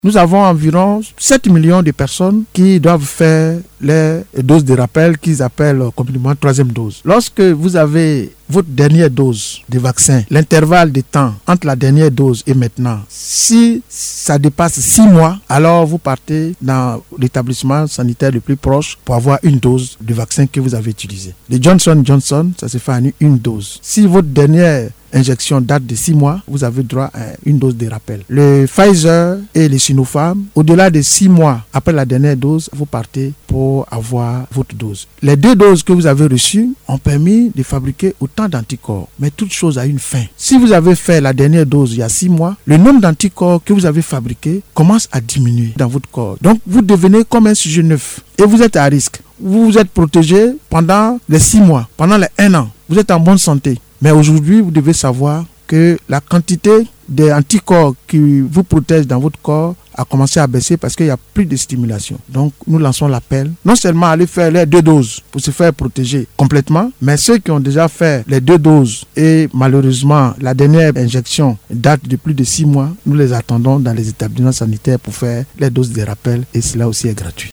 Nous avons environ 7 millions de personnes qui doivent faire les doses de rappel qu'ils appellent communément troisième dose. Lorsque vous avez votre dernière dose de vaccin, l'intervalle de temps entre la dernière dose et maintenant, si ça dépasse 6 mois, alors vous partez dans l'établissement sanitaire le plus proche pour avoir une dose de vaccin que vous avez utilisé. Le Johnson & Johnson, ça se fait en une dose. Si votre dernière injection date de 6 mois, vous avez droit à une dose de rappel. Le Pfizer et le Sinopharm, au-delà de 6 mois après la dernière dose, vous partez pour avoir votre dose. Les 2 doses que vous avez reçues ont permis de fabriquer autant d'anticorps. Mais toute chose a une fin. Si vous avez fait la dernière dose il y a 6 mois, le nombre d'anticorps que vous avez fabriqué commence à diminuer dans votre corps. Donc vous devenez comme un sujet neuf et vous êtes à risque. Vous vous êtes protégé pendant les 6 mois, pendant les 1 an. Vous êtes en bonne santé. Mais aujourd'hui, vous devez savoir que la quantité des anticorps qui vous protègent dans votre corps a commencé à baisser parce qu'il n'y a plus de stimulation. Donc, nous lançons l'appel, non seulement aller faire les 2 doses pour se faire protéger complètement, mais ceux qui ont déjà fait les 2 doses et malheureusement, la dernière injection date de plus de 6 mois, nous les attendons dans les établissements sanitaires pour faire les doses de rappel et cela aussi est gratuit.